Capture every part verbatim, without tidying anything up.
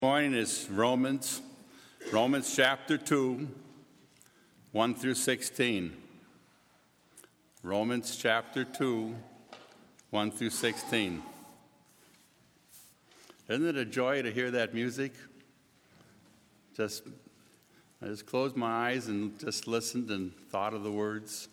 Morning is Romans, Romans chapter two, one through sixteen. Romans chapter two, one through sixteen. Isn't it a joy to hear that music? Just, I just closed my eyes and just listened and thought of the words.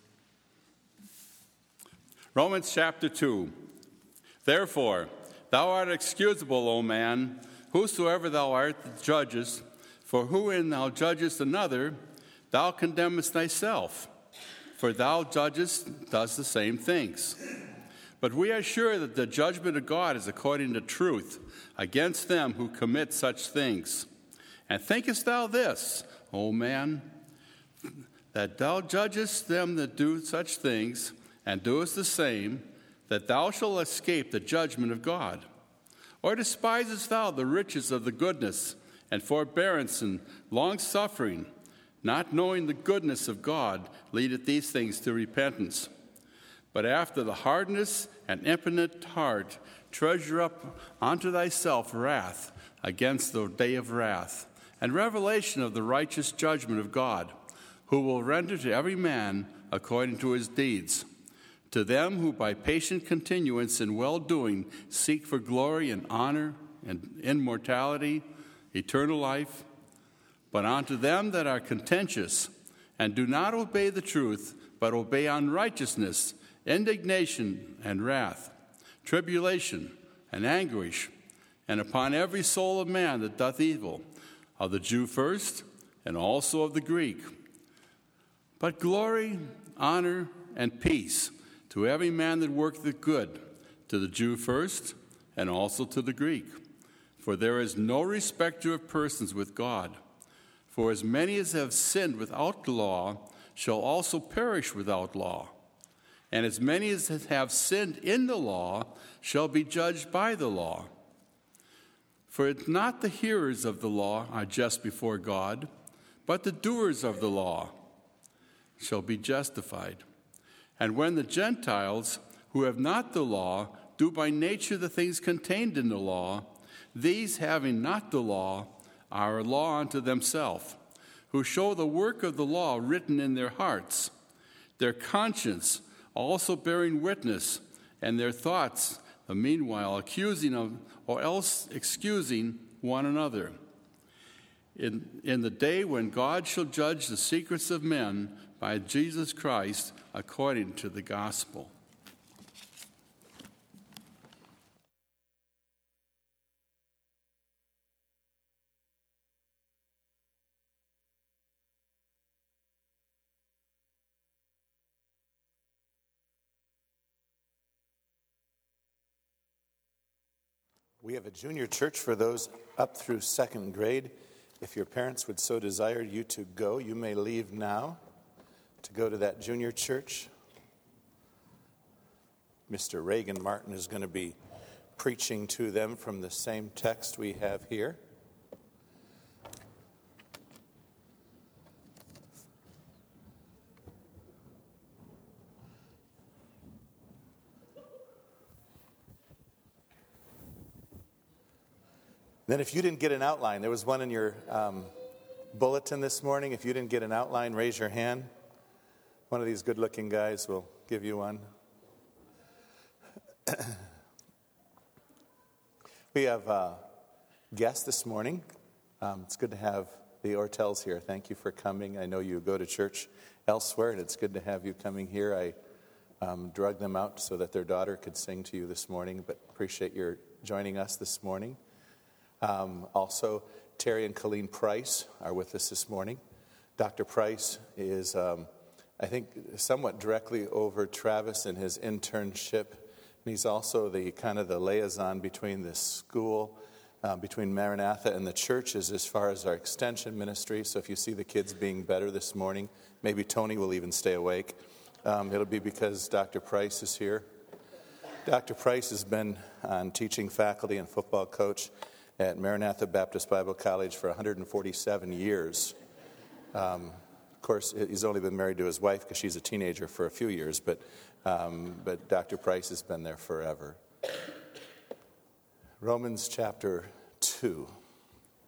Romans chapter two. Therefore, thou art excusable, O man, whosoever thou art that judgest, for wherein thou judgest another, thou condemnest thyself, for thou judgest does the same things. But we are sure that the judgment of God is according to truth against them who commit such things. And thinkest thou this, O man, that thou judgest them that do such things, and doest the same, that thou shalt escape the judgment of God? Or despisest thou the riches of the goodness and forbearance and long-suffering, not knowing the goodness of God leadeth these things to repentance? But after the hardness and impotent heart, treasure up unto thyself wrath against the day of wrath, and revelation of the righteous judgment of God, who will render to every man according to his deeds. To them who by patient continuance in well-doing seek for glory and honor and immortality, eternal life. But unto them that are contentious and do not obey the truth, but obey unrighteousness, indignation and wrath, tribulation and anguish, and upon every soul of man that doth evil, of the Jew first, and also of the Greek. But glory, honor, and peace to every man that worketh good, to the Jew first, and also to the Greek. For there is no respecter of persons with God. For as many as have sinned without the law shall also perish without law. And as many as have sinned in the law shall be judged by the law. For it's not the hearers of the law are just before God, but the doers of the law shall be justified. And when the Gentiles, who have not the law, do by nature the things contained in the law, these, having not the law, are a law unto themselves, who show the work of the law written in their hearts, their conscience also bearing witness, and their thoughts, the meanwhile, accusing of, or else excusing one another. In, in the day when God shall judge the secrets of men by Jesus Christ, according to the gospel. We have a junior church for those up through second grade. If your parents would so desire you to go, you may leave now to go to that junior church. Mister Reagan Martin is going to be preaching to them from the same text we have here. Then if you didn't get an outline, there was one in your um, bulletin this morning. If you didn't get an outline, raise your hand. One of these good-looking guys will give you one. We have uh, guests this morning. Um, it's good to have the Ortels here. Thank you for coming. I know you go to church elsewhere, and it's good to have you coming here. I um, drugged them out so that their daughter could sing to you this morning, but appreciate your joining us this morning. Um, also, Terry and Colleen Price are with us this morning. Doctor Price is, um, I think, somewhat directly over Travis in his internship. And he's also the kind of the liaison between the school, uh, between Maranatha and the churches as far as our extension ministry. So if you see the kids being better this morning, maybe Tony will even stay awake. Um, it'll be because Doctor Price is here. Doctor Price has been on teaching faculty and football coach at Maranatha Baptist Bible College for one hundred forty-seven years. Um, of course, he's only been married to his wife because she's a teenager for a few years, but um, but Doctor Price has been there forever. Romans chapter two.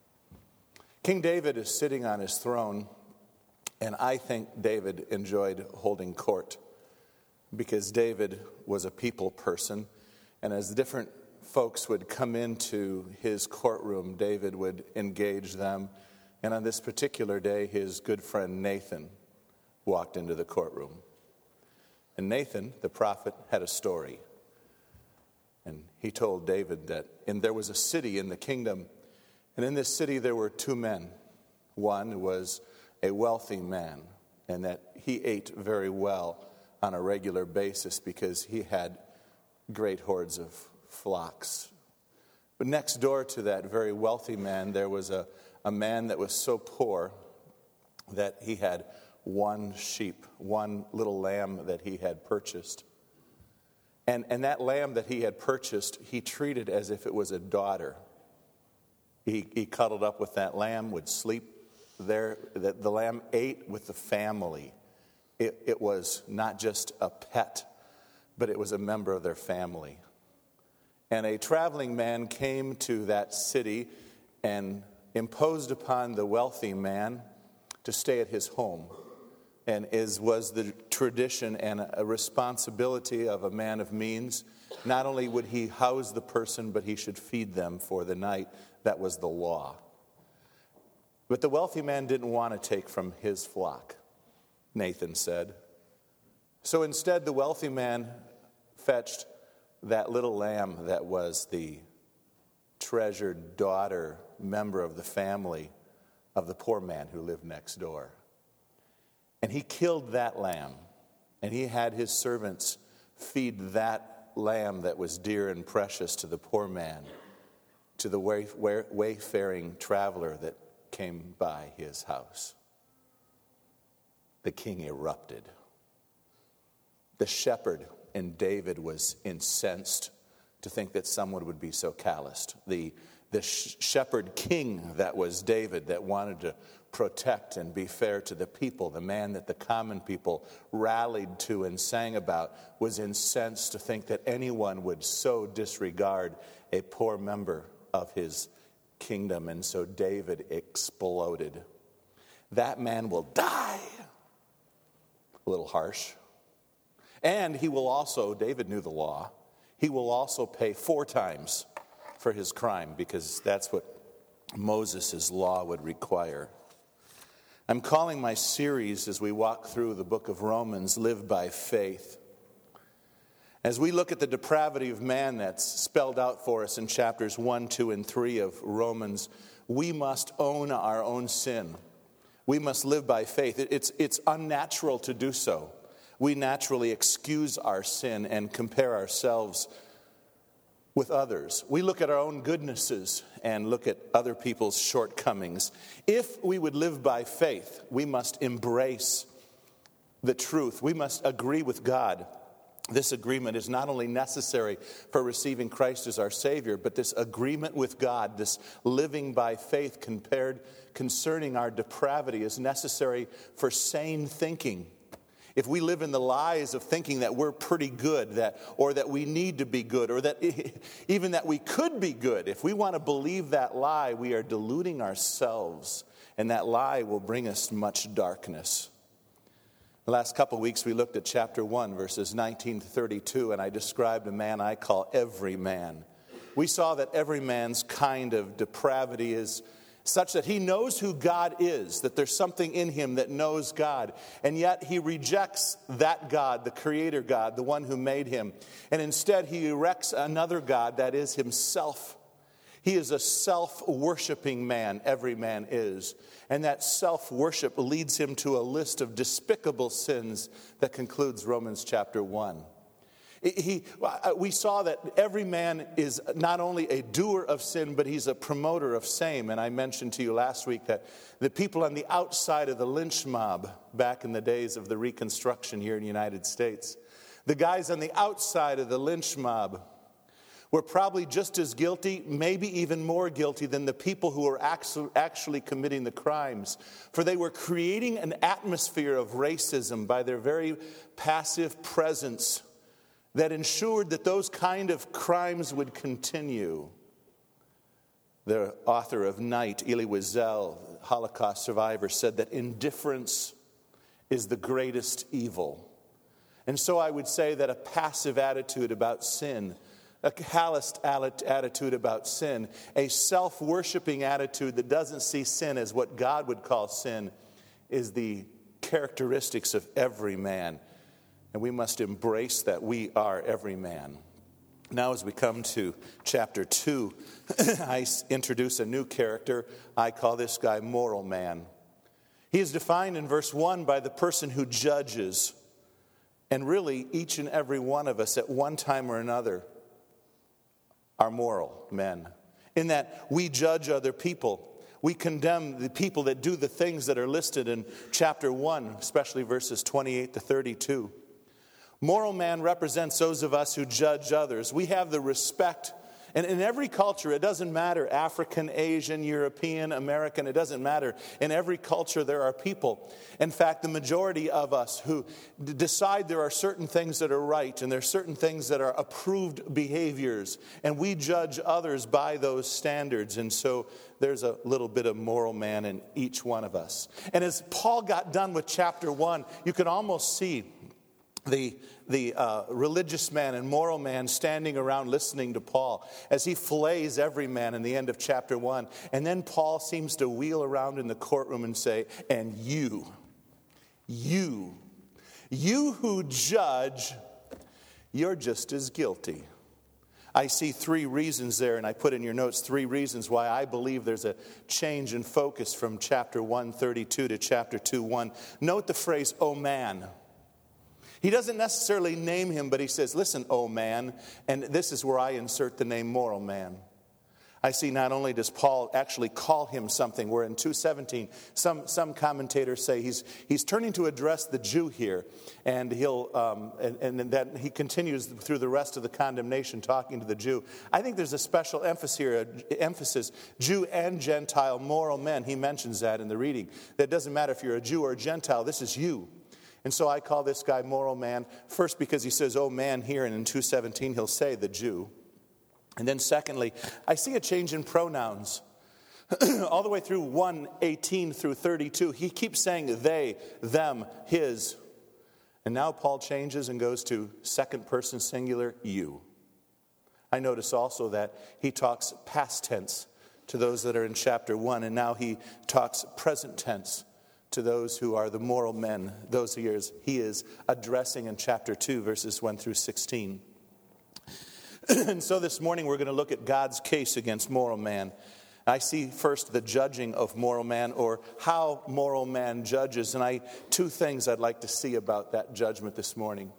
King David is sitting on his throne, and I think David enjoyed holding court because David was a people person, and as different folks would come into his courtroom, David would engage them. And on this particular day, his good friend Nathan walked into the courtroom. And Nathan, the prophet, had a story. And he told David that and there was a city in the kingdom, and in this city there were two men. One was a wealthy man, and that he ate very well on a regular basis because he had great hordes of flocks. But next door to that very wealthy man, there was a, a man that was so poor that he had one sheep, one little lamb that he had purchased. And, and that lamb that he had purchased, he treated as if it was a daughter. He, he cuddled up with that lamb, would sleep there. The, the lamb ate with the family. It, it was not just a pet, but it was a member of their family. And a traveling man came to that city and imposed upon the wealthy man to stay at his home. And as was the tradition and a responsibility of a man of means, not only would he house the person, but he should feed them for the night. That was the law. But the wealthy man didn't want to take from his flock, Nathan said. So instead, the wealthy man fetched that little lamb that was the treasured daughter, member of the family of the poor man who lived next door. And he killed that lamb, and he had his servants feed that lamb that was dear and precious to the poor man, to the way, way, wayfaring traveler that came by his house. The king erupted. The shepherd in David was incensed to think that someone would be so calloused. The, the sh- shepherd king that was David, that wanted to protect and be fair to the people, the man that the common people rallied to and sang about, was incensed to think that anyone would so disregard a poor member of his kingdom. And so David exploded. That man will die. A little harsh. And he will also, David knew the law, he will also pay four times for his crime, because that's what Moses' law would require. I'm calling my series, as we walk through the book of Romans, Live by Faith. As we look at the depravity of man that's spelled out for us in chapters one, two, and three of Romans, we must own our own sin. We must live by faith. It's, it's unnatural to do so. We naturally excuse our sin and compare ourselves with others. We look at our own goodnesses and look at other people's shortcomings. If we would live by faith, we must embrace the truth. We must agree with God. This agreement is not only necessary for receiving Christ as our Savior, but this agreement with God, this living by faith compared concerning our depravity, is necessary for sane thinking. If we live in the lies of thinking that we're pretty good, that or that we need to be good, or that even that we could be good, if we want to believe that lie, we are deluding ourselves, and that lie will bring us much darkness. The last couple of weeks we looked at chapter one, verses nineteen to thirty-two, and I described a man I call every man. We saw that every man's kind of depravity is such that he knows who God is, that there's something in him that knows God, and yet he rejects that God, the Creator God, the one who made him, and instead he erects another God, that is himself. He is a self-worshiping man, every man is, and that self-worship leads him to a list of despicable sins that concludes Romans chapter one. He, we saw that every man is not only a doer of sin, but he's a promoter of same. And I mentioned to you last week that the people on the outside of the lynch mob, back in the days of the Reconstruction here in the United States, the guys on the outside of the lynch mob were probably just as guilty, maybe even more guilty than the people who were actually committing the crimes. For they were creating an atmosphere of racism by their very passive presence that ensured that those kind of crimes would continue. The author of Night, Elie Wiesel, Holocaust survivor, said that indifference is the greatest evil. And so I would say that a passive attitude about sin, a calloused attitude about sin, a self-worshiping attitude that doesn't see sin as what God would call sin, is the characteristics of every man. And we must embrace that we are every man. Now as we come to chapter two, I introduce a new character. I call this guy moral man. He is defined in verse one by the person who judges. And really, each and every one of us at one time or another are moral men. In that we judge other people. We condemn the people that do the things that are listed in chapter one, especially verses twenty-eight to thirty-two. Moral man represents those of us who judge others. We have the respect. And in every culture, it doesn't matter, African, Asian, European, American, it doesn't matter. In every culture, there are people. In fact, the majority of us who d- decide there are certain things that are right and there are certain things that are approved behaviors. And we judge others by those standards. And so there's a little bit of moral man in each one of us. And as Paul got done with chapter one, you could almost see the the uh, religious man and moral man standing around listening to Paul as he fillets every man in the end of chapter one. And then Paul seems to wheel around in the courtroom and say, and you, you, you who judge, you're just as guilty. I see three reasons there, and I put in your notes three reasons why I believe there's a change in focus from chapter one thirty-two to chapter two one. Note the phrase, oh man. He doesn't necessarily name him, but he says, listen, oh man, and this is where I insert the name moral man. I see not only does Paul actually call him something, where in two seventeen, some, some commentators say he's he's turning to address the Jew here, and he'll um, and, and then he continues through the rest of the condemnation talking to the Jew. I think there's a special emphasis here, emphasis, Jew and Gentile moral men. He mentions that in the reading. That it doesn't matter if you're a Jew or a Gentile, this is you. And so I call this guy moral man, first because he says, oh man, here, and in two seventeen he'll say the Jew. And then secondly, I see a change in pronouns. All the way through one eighteen through thirty-two, he keeps saying they, them, his. And now Paul changes and goes to second person singular, you. I notice also that he talks past tense to those that are in chapter one, and now he talks present tense to those who are the moral men, those he is, he is addressing in chapter two, verses one through sixteen. And so this morning we're going to look at God's case against moral man. I see first the judging of moral man, or how moral man judges. And I two things I'd like to see about that judgment this morning.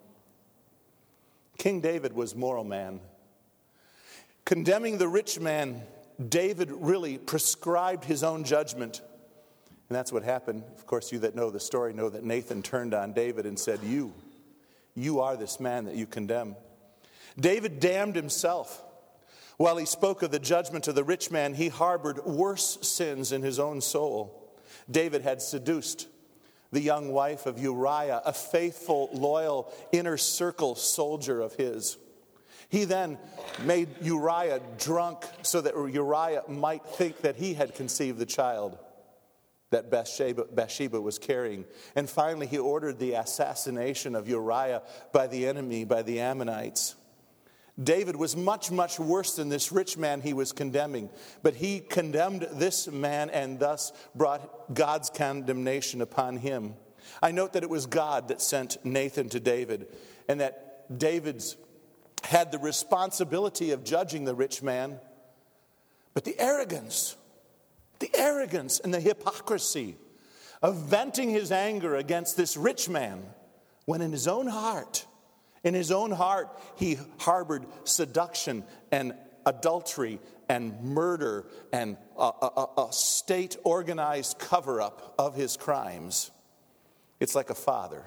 King David was moral man. Condemning the rich man, David really prescribed his own judgment. And that's what happened. Of course, you that know the story know that Nathan turned on David and said, you, you are this man that you condemn. David damned himself. While he spoke of the judgment of the rich man, he harbored worse sins in his own soul. David had seduced the young wife of Uriah, a faithful, loyal, inner circle soldier of his. He then made Uriah drunk so that Uriah might think that he had conceived the child that Bathsheba, Bathsheba was carrying. And finally, he ordered the assassination of Uriah by the enemy, by the Ammonites. David was much, much worse than this rich man he was condemning. But he condemned this man and thus brought God's condemnation upon him. I note that it was God that sent Nathan to David, and that David's had the responsibility of judging the rich man. But the arrogance, the arrogance and the hypocrisy of venting his anger against this rich man, when in his own heart, in his own heart, he harbored seduction and adultery and murder and a, a, a state-organized cover-up of his crimes. It's like a father.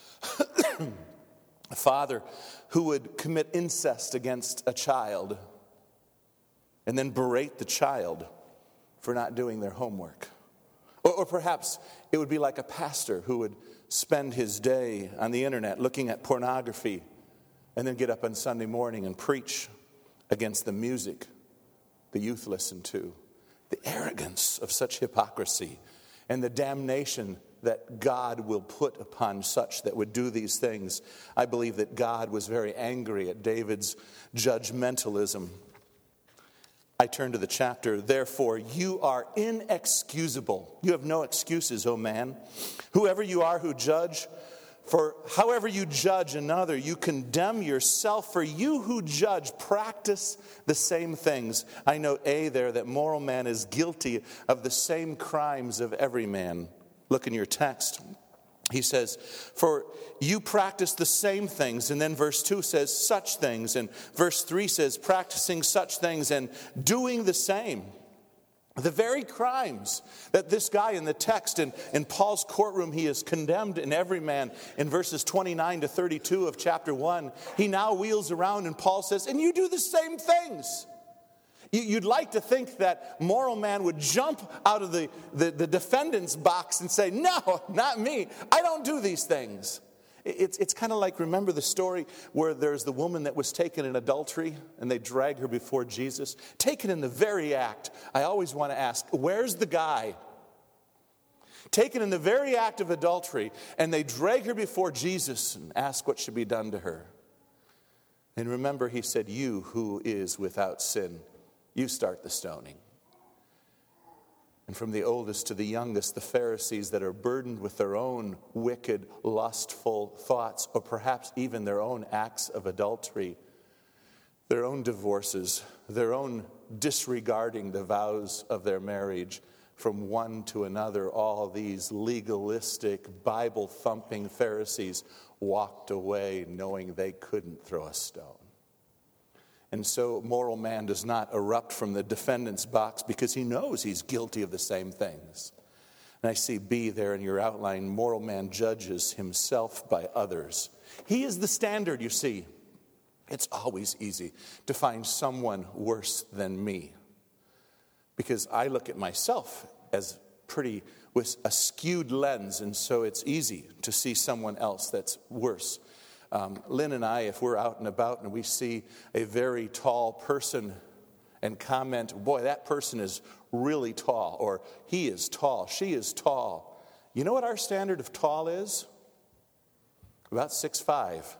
A father who would commit incest against a child and then berate the child for not doing their homework. Or, or perhaps it would be like a pastor who would spend his day on the internet looking at pornography and then get up on Sunday morning and preach against the music the youth listen to. The arrogance of such hypocrisy and the damnation that God will put upon such that would do these things. I believe that God was very angry at David's judgmentalism. I turn to the chapter, therefore you are inexcusable. You have no excuses, O man. Whoever you are who judge, for however you judge another, you condemn yourself. For you who judge practice the same things. I note A there that moral man is guilty of the same crimes of every man. Look in your text. He says, for you practice the same things. And then verse two says, such things. And verse three says, practicing such things and doing the same. The very crimes that this guy in the text, in, in Paul's courtroom, he is condemned in every man. In verses twenty-nine to thirty-two of chapter one, he now wheels around and Paul says, and you do the same things. You'd like to think that moral man would jump out of the, the, the defendant's box and say, no, not me. I don't do these things. It's, it's kind of like, remember the story where there's the woman that was taken in adultery and they drag her before Jesus? Taken in the very act. I always want to ask, where's the guy? Taken in the very act of adultery, and they drag her before Jesus and ask what should be done to her. And remember, he said, you who is without sin, you start the stoning. And from the oldest to the youngest, the Pharisees that are burdened with their own wicked, lustful thoughts, or perhaps even their own acts of adultery, their own divorces, their own disregarding the vows of their marriage from one to another, all these legalistic, Bible-thumping Pharisees walked away knowing they couldn't throw a stone. And so moral man does not erupt from the defendant's box because he knows he's guilty of the same things. And I see B there in your outline. Moral man judges himself by others. He is the standard, you see. It's always easy to find someone worse than me, because I look at myself as pretty with a skewed lens, and so it's easy to see someone else that's worse. Um, Lynn and I, if we're out and about and we see a very tall person and comment, boy, that person is really tall, or he is tall, she is tall. You know what our standard of tall is? About six foot five.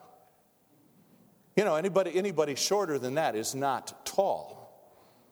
You know, anybody anybody shorter than that is not tall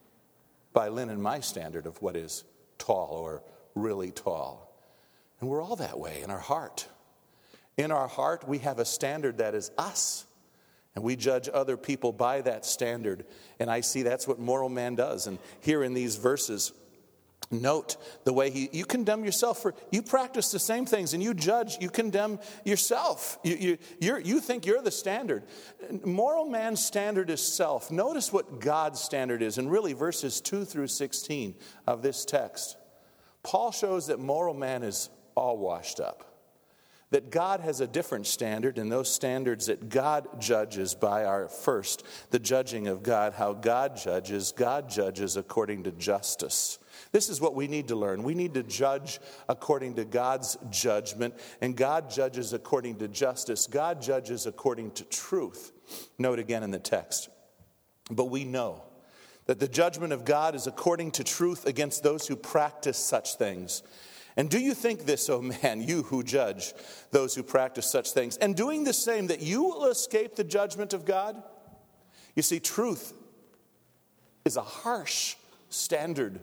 by Lynn and my standard of what is tall or really tall. And we're all that way in our heart. In our heart, we have a standard that is us. And we judge other people by that standard. And I see that's what moral man does. And here in these verses, note the way he, you condemn yourself for, you practice the same things and you judge, you condemn yourself. You, you, you're, you think you're the standard. Moral man's standard is self. Notice what God's standard is. And really verses two through sixteen of this text. Paul shows that moral man is all washed up. That God has a different standard, and those standards that God judges by are first, the judging of God, how God judges. God judges according to justice. This is what we need to learn. We need to judge according to God's judgment, and God judges according to justice. God judges according to truth. Note again in the text. But we know that the judgment of God is according to truth against those who practice such things. And do you think this, O man, you who judge those who practice such things, and doing the same, that you will escape the judgment of God? You see, truth is a harsh standard.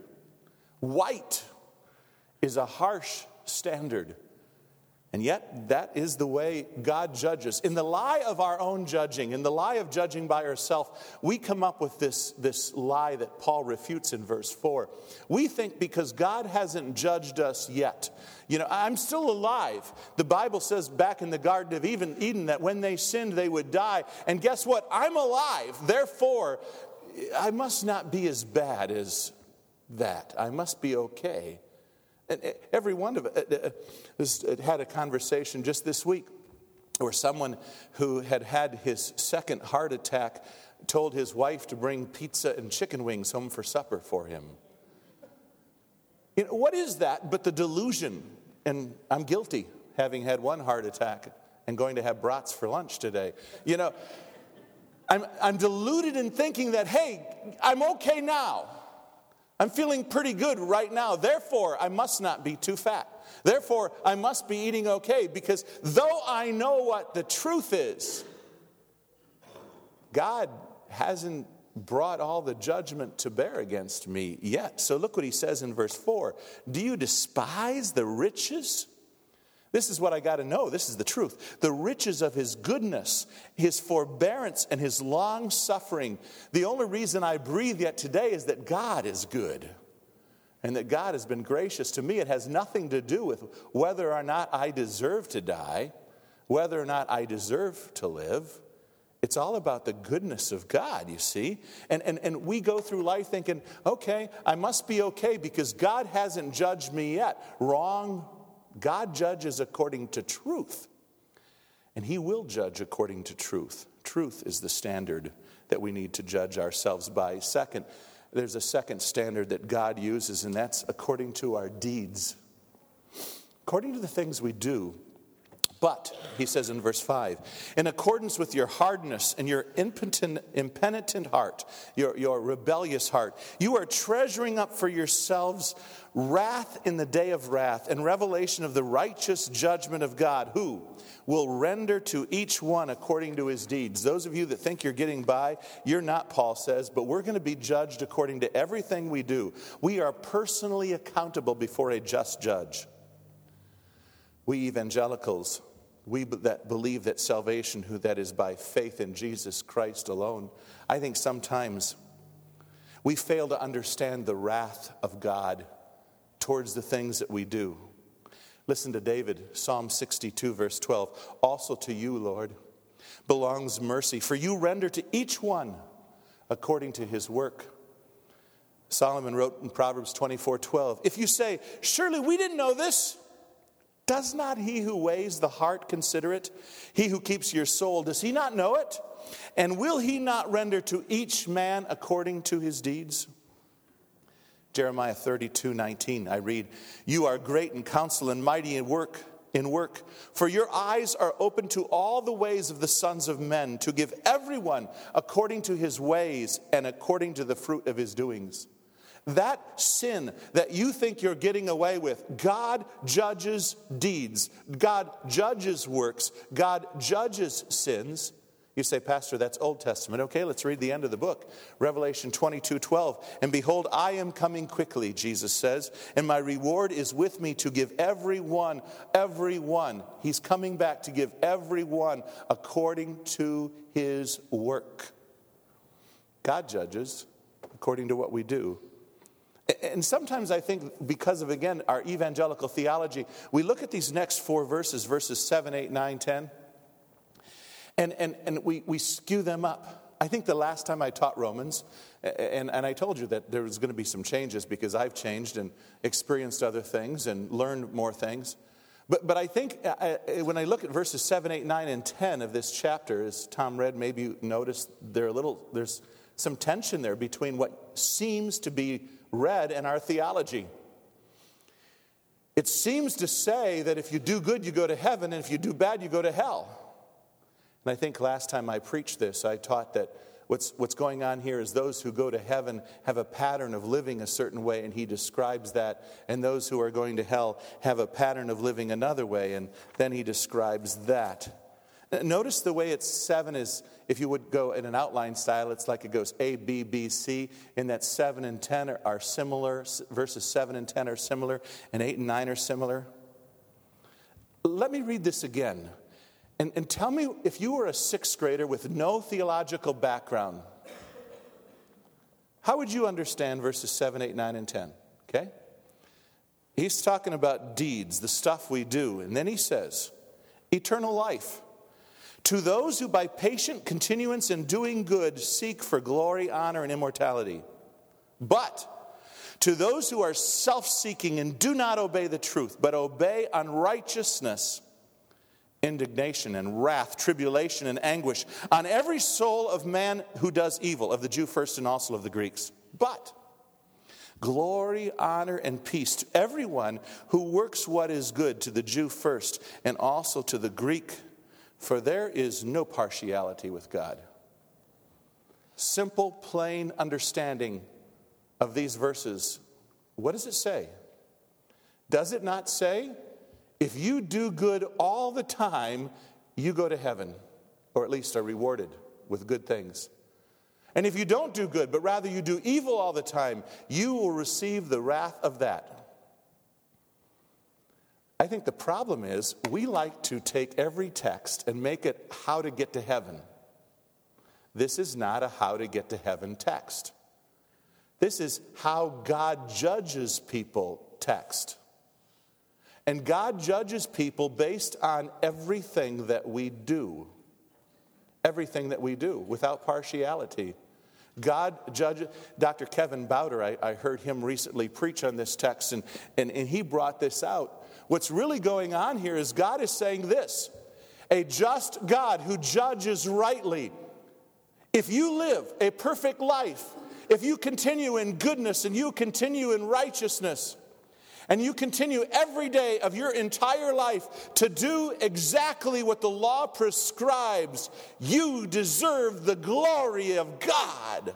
White is a harsh standard. And yet, that is the way God judges. In the lie of our own judging, in the lie of judging by ourselves, we come up with this, this lie that Paul refutes in verse four. We think because God hasn't judged us yet. You know, I'm still alive. The Bible says back in the Garden of Eden that when they sinned, they would die. And guess what? I'm alive. Therefore, I must not be as bad as that. I must be okay. And every one of us had a conversation just this week where someone who had had his second heart attack told his wife to bring pizza and chicken wings home for supper for him. You know, what is that but the delusion? And I'm guilty, having had one heart attack and going to have brats for lunch today. You know, I'm, I'm deluded in thinking that, hey, I'm okay now. I'm feeling pretty good right now. Therefore, I must not be too fat. Therefore, I must be eating okay, because though I know what the truth is, God hasn't brought all the judgment to bear against me yet. So look what he says in verse four. Do you despise the riches? This is what I got to know. This is the truth. The riches of his goodness, his forbearance, and his long suffering. The only reason I breathe yet today is that God is good and that God has been gracious to me. It has nothing to do with whether or not I deserve to die, whether or not I deserve to live. It's all about the goodness of God, you see. And, and, and we go through life thinking, okay, I must be okay because God hasn't judged me yet. Wrong. God judges according to truth. And he will judge according to truth. Truth is the standard that we need to judge ourselves by. Second, there's a second standard that God uses, and that's according to our deeds. According to the things we do. But, he says in verse five, in accordance with your hardness and your impotent, impenitent heart, your, your rebellious heart, you are treasuring up for yourselves wrath in the day of wrath and revelation of the righteous judgment of God, who will render to each one according to his deeds. Those of you that think you're getting by, you're not, Paul says, but we're going to be judged according to everything we do. We are personally accountable before a just judge. We evangelicals, we that believe that salvation, who that is by faith in Jesus Christ alone, I think sometimes we fail to understand the wrath of God towards the things that we do. Listen to David, Psalm sixty-two, verse twelve. Also to you, Lord, belongs mercy, for you render to each one according to his work. Solomon wrote in Proverbs twenty-four, twelve, if you say, surely we didn't know this, does not he who weighs the heart consider it? He who keeps your soul, does he not know it? And will he not render to each man according to his deeds? Jeremiah thirty-two, nineteen, I read, you are great in counsel and mighty in work, in work, for your eyes are open to all the ways of the sons of men, to give everyone according to his ways and according to the fruit of his doings. That sin that you think you're getting away with, God judges deeds. God judges works. God judges sins. You say, Pastor, that's Old Testament. Okay, let's read the end of the book. Revelation twenty-two, twelve. And behold, I am coming quickly, Jesus says, and my reward is with me to give everyone, everyone. He's coming back to give everyone according to his work. God judges according to what we do. And sometimes I think because of, again, our evangelical theology, we look at these next four verses, verses seven, eight, nine, ten, and, and, and we, we skew them up. I think the last time I taught Romans, and, and I told you that there was going to be some changes because I've changed and experienced other things and learned more things. But, but I think I, when I look at verses seven, eight, nine, and ten of this chapter, as Tom read, maybe you noticed there a little, there's some tension there between what seems to be read in our theology. It seems to say that if you do good, you go to heaven, and if you do bad, you go to hell. And I think last time I preached this, I taught that what's, what's going on here is those who go to heaven have a pattern of living a certain way, and he describes that, and those who are going to hell have a pattern of living another way, and then he describes that. Notice the way it's seven is, if you would go in an outline style, it's like it goes A, B, B, C, in that seven and ten are, are similar, verses seven and ten are similar, and eight and nine are similar. Let me read this again, and, and tell me if you were a sixth grader with no theological background, how would you understand verses seven, eight, nine, and ten? Okay? He's talking about deeds, the stuff we do, and then he says, eternal life. To those who by patient continuance in doing good seek for glory, honor, and immortality. But to those who are self-seeking and do not obey the truth, but obey unrighteousness, indignation and wrath, tribulation and anguish on every soul of man who does evil, of the Jew first and also of the Greeks. But glory, honor, and peace to everyone who works what is good, to the Jew first and also to the Greek. For there is no partiality with God. Simple, plain understanding of these verses, what does it say? Does it not say, if you do good all the time, you go to heaven, or at least are rewarded with good things? And if you don't do good, but rather you do evil all the time, you will receive the wrath of that. I think the problem is we like to take every text and make it how to get to heaven. This is not a how to get to heaven text. This is how God judges people text. And God judges people based on everything that we do. Everything that we do, without partiality. God judges. Doctor Kevin Bowder, I, I heard him recently preach on this text, and, and, and he brought this out. What's really going on here is God is saying this: a just God who judges rightly. If you live a perfect life, if you continue in goodness and you continue in righteousness, and you continue every day of your entire life to do exactly what the law prescribes, you deserve the glory of God.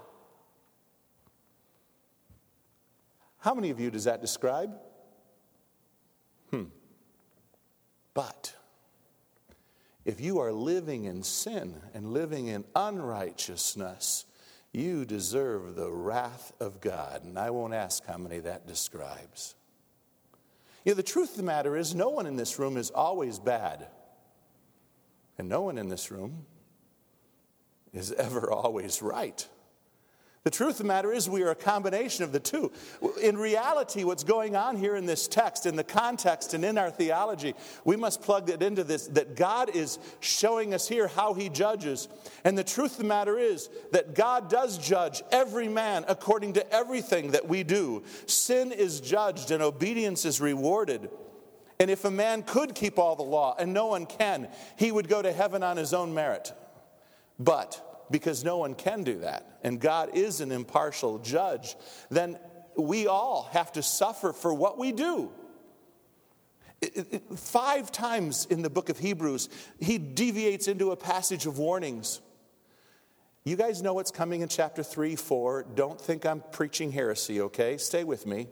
How many of you does that describe? Hmm. But if you are living in sin and living in unrighteousness, you deserve the wrath of God. And I won't ask how many that describes. You know, the truth of the matter is, no one in this room is always bad. And no one in this room is ever always right. The truth of the matter is, we are a combination of the two. In reality, what's going on here in this text, in the context and in our theology, we must plug it into this, that God is showing us here how he judges. And the truth of the matter is that God does judge every man according to everything that we do. Sin is judged and obedience is rewarded. And if a man could keep all the law, and no one can, he would go to heaven on his own merit. But because no one can do that, and God is an impartial judge, then we all have to suffer for what we do. It, it, it, five times in the book of Hebrews, he deviates into a passage of warnings. You guys know what's coming in chapter three, four. Don't think I'm preaching heresy, okay? Stay with me.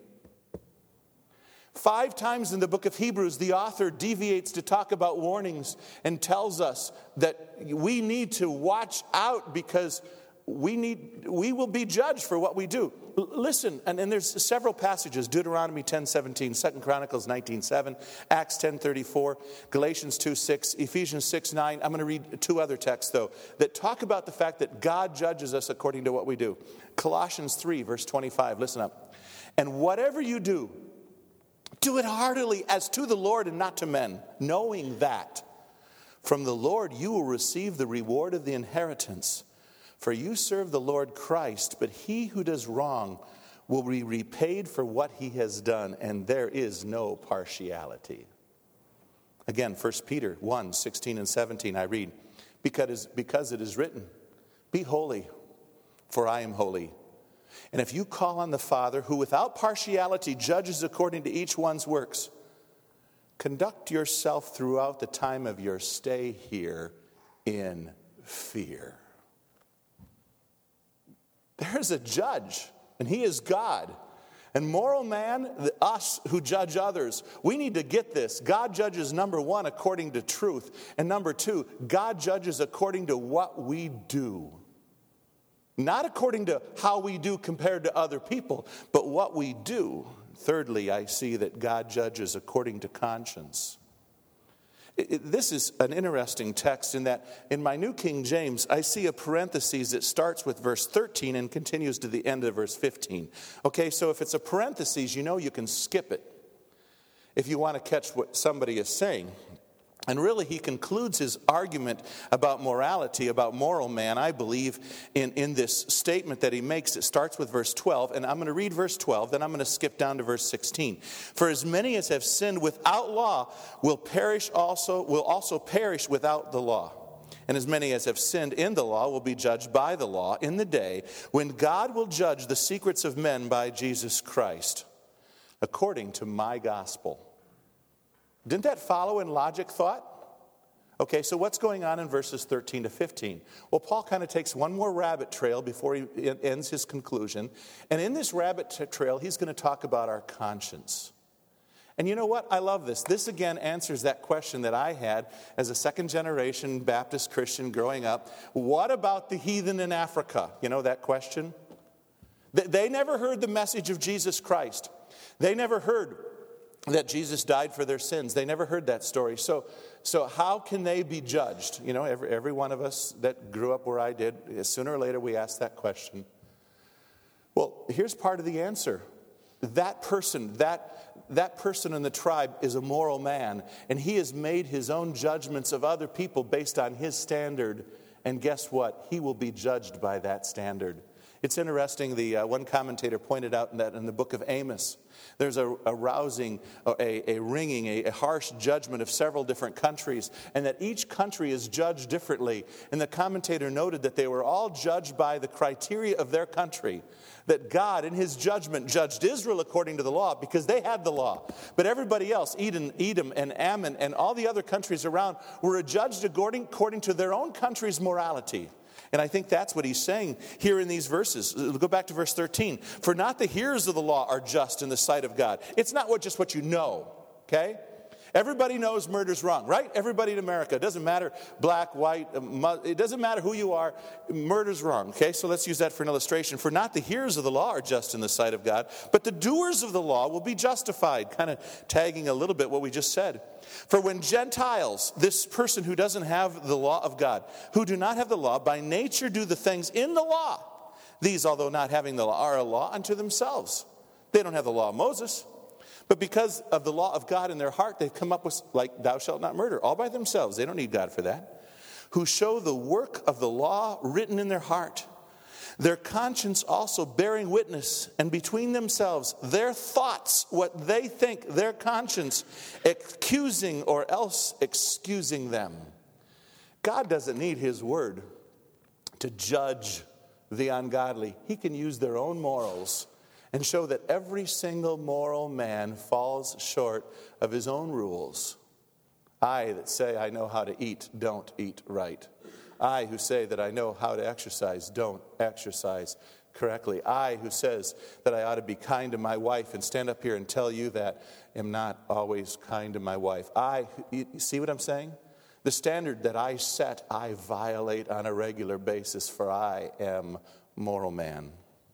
Five times in the book of Hebrews, the author deviates to talk about warnings and tells us that we need to watch out because we need we will be judged for what we do. L- listen, and, and there's several passages: Deuteronomy ten seventeen, Second Chronicles nineteen seven, Acts ten thirty-four, Galatians two six, Ephesians six nine. I'm going to read two other texts, though, that talk about the fact that God judges us according to what we do. Colossians three, verse twenty-five, listen up. And whatever you do, do it heartily as to the Lord and not to men, knowing that from the Lord you will receive the reward of the inheritance. For you serve the Lord Christ, but he who does wrong will be repaid for what he has done, and there is no partiality. Again, First Peter one, sixteen and seventeen, I read, because, because it is written, be holy, for I am holy. And if you call on the Father, who without partiality judges according to each one's works, conduct yourself throughout the time of your stay here in fear. There's a judge, and he is God. And moral man, us who judge others, we need to get this. God judges, number one, according to truth. And number two, God judges according to what we do. Not according to how we do compared to other people, but what we do. Thirdly, I see that God judges according to conscience. It, it, this is an interesting text in that in my New King James, I see a parenthesis that starts with verse thirteen and continues to the end of verse fifteen. Okay, so if it's a parenthesis, you know you can skip it if you want to catch what somebody is saying. And really, he concludes his argument about morality, about moral man, I believe, in, in this statement that he makes. It starts with verse twelve, and I'm going to read verse twelve, then I'm going to skip down to verse sixteen. For as many as have sinned without law will perish also, will also perish without the law. And as many as have sinned in the law will be judged by the law in the day when God will judge the secrets of men by Jesus Christ, according to my gospel. Didn't that follow in logic thought? Okay, so what's going on in verses thirteen to fifteen? Well, Paul kind of takes one more rabbit trail before he ends his conclusion. And in this rabbit t- trail, he's going to talk about our conscience. And you know what? I love this. This again answers that question that I had as a second generation Baptist Christian growing up. What about the heathen in Africa? You know that question? They never heard the message of Jesus Christ. They never heard that Jesus died for their sins. They never heard that story. So, so how can they be judged? You know, every, every one of us that grew up where I did, sooner or later we ask that question. Well, here's part of the answer. That person, that, that person in the tribe is a moral man, and he has made his own judgments of other people based on his standard. And guess what? He will be judged by that standard. It's interesting, the uh, one commentator pointed out in that in the book of Amos, there's a, a rousing, a, a ringing, a, a harsh judgment of several different countries, and that each country is judged differently. And the commentator noted that they were all judged by the criteria of their country, that God in his judgment judged Israel according to the law because they had the law. But everybody else, Edom, Edom and Ammon and all the other countries around, were judged according, according to their own country's morality. And I think that's what he's saying here in these verses. Go back to verse thirteen. For not the hearers of the law are just in the sight of God. It's not what, just what you know, okay? Everybody knows murder's wrong, right? Everybody in America. It doesn't matter black, white, it doesn't matter who you are. Murder's wrong, okay? So let's use that for an illustration. For not the hearers of the law are just in the sight of God, but the doers of the law will be justified. Kind of tagging a little bit what we just said. For when Gentiles, this person who doesn't have the law of God, who do not have the law, by nature do the things in the law, these, although not having the law, are a law unto themselves. They don't have the law of Moses. But because of the law of God in their heart, they've come up with, like, thou shalt not murder, all by themselves. They don't need God for that. Who show the work of the law written in their heart, their conscience also bearing witness, and between themselves, their thoughts, what they think, their conscience, accusing or else excusing them. God doesn't need his word to judge the ungodly. He can use their own morals and show that every single moral man falls short of his own rules. I that say I know how to eat, don't eat right. I who say that I know how to exercise, don't exercise correctly. I who says that I ought to be kind to my wife and stand up here and tell you that am not always kind to my wife. I, you see what I'm saying? The standard that I set, I violate on a regular basis, for I am moral man.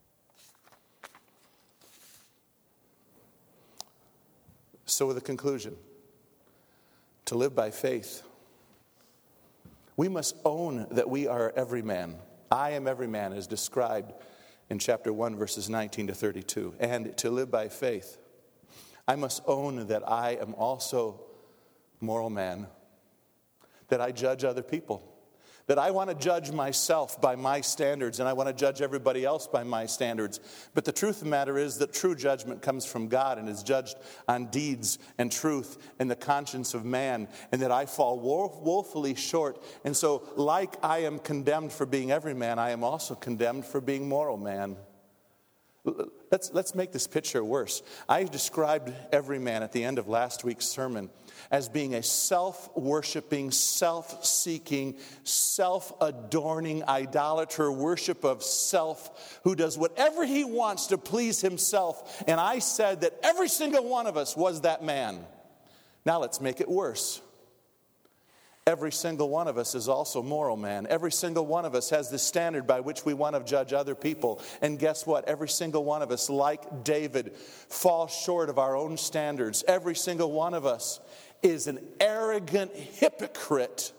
So the conclusion, to live by faith, we must own that we are every man. I am every man, as described in chapter one, verses nineteen to thirty-two. And to live by faith, I must own that I am also moral man, that I judge other people, that I want to judge myself by my standards, and I want to judge everybody else by my standards. But the truth of the matter is that true judgment comes from God and is judged on deeds and truth and the conscience of man, and that I fall woefully short. And so, like I am condemned for being every man, I am also condemned for being moral man. Let's, let's make this picture worse. I described every man at the end of last week's sermon as being a self-worshiping, self-seeking, self-adorning idolater, worship of self, who does whatever he wants to please himself. And I said that every single one of us was that man. Now let's make it worse. Every single one of us is also moral man. Every single one of us has the standard by which we want to judge other people. And guess what? Every single one of us, like David, falls short of our own standards. Every single one of us is an arrogant hypocrite.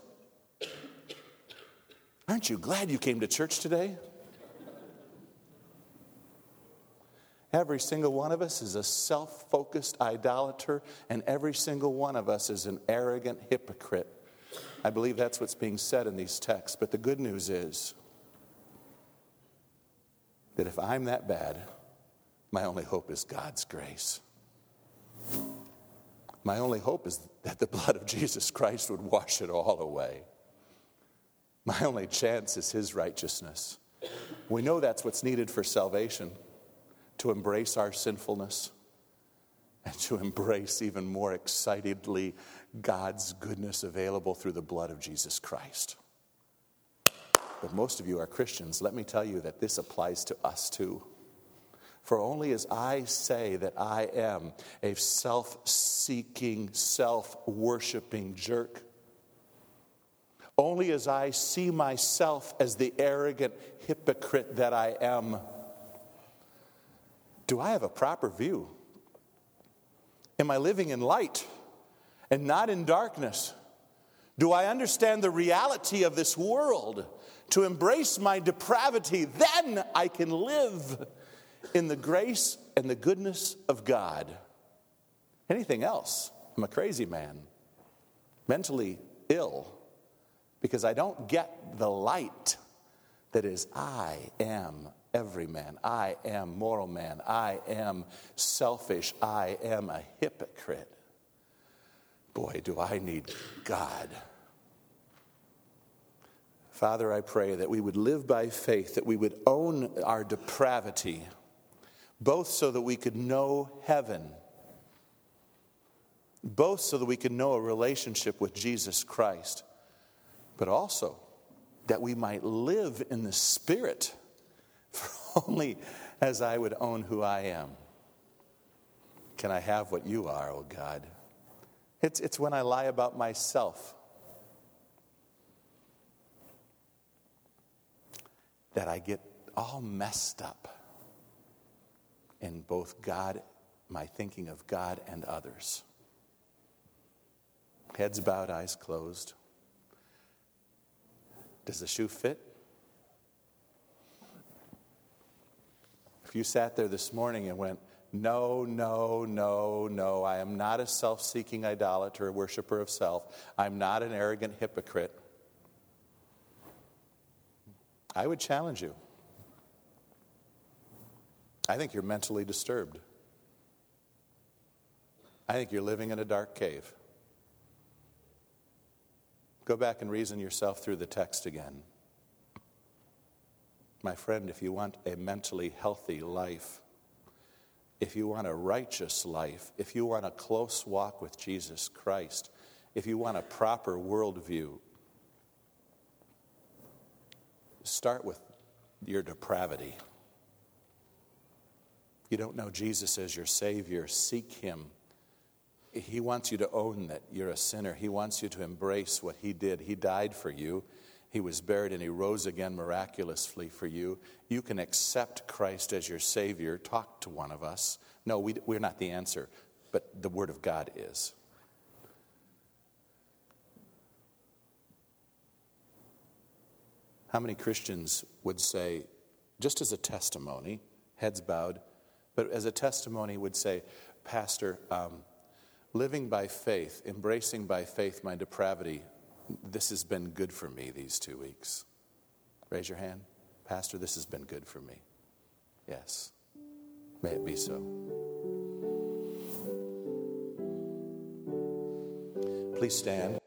Aren't you glad you came to church today? Every single one of us is a self-focused idolater, and every single one of us is an arrogant hypocrite. I believe that's what's being said in these texts. But the good news is that if I'm that bad, my only hope is God's grace. My only hope is that the blood of Jesus Christ would wash it all away. My only chance is his righteousness. We know that's what's needed for salvation, to embrace our sinfulness, and to embrace even more excitedly God's goodness available through the blood of Jesus Christ. But most of you are Christians. Let me tell you that this applies to us too. For only as I say that I am a self-seeking, self-worshiping jerk, only as I see myself as the arrogant hypocrite that I am, do I have a proper view? Am I living in light and not in darkness? Do I understand the reality of this world to embrace my depravity? Then I can live in the grace and the goodness of God. Anything else, I'm a crazy man, mentally ill, because I don't get the light that is I am every man. I am moral man. I am selfish. I am a hypocrite. Boy, do I need God. Father, I pray that we would live by faith, that we would own our depravity, both so that we could know heaven, both so that we could know a relationship with Jesus Christ, but also that we might live in the Spirit, for only as I would own who I am can I have what you are, oh God. It's, it's when I lie about myself that I get all messed up in both God, my thinking of God and others. Heads bowed, eyes closed. Does the shoe fit? If you sat there this morning and went, no, no, no, no, I am not a self-seeking idolater, a worshiper of self. I'm not an arrogant hypocrite. I would challenge you. I think you're mentally disturbed. I think you're living in a dark cave. Go back and reason yourself through the text again. My friend, if you want a mentally healthy life, if you want a righteous life, if you want a close walk with Jesus Christ, if you want a proper worldview, start with your depravity. If you don't know Jesus as your Savior, seek Him. He wants you to own that you're a sinner. He wants you to embrace what He did. He died for you. He was buried and He rose again miraculously for you. You can accept Christ as your Savior. Talk to one of us. No, we, we're not the answer, but the Word of God is. How many Christians would say, just as a testimony, heads bowed, but as a testimony would say, Pastor, um, living by faith, embracing by faith my depravity, this has been good for me these two weeks. Raise your hand. Pastor, this has been good for me. Yes. May it be so. Please stand.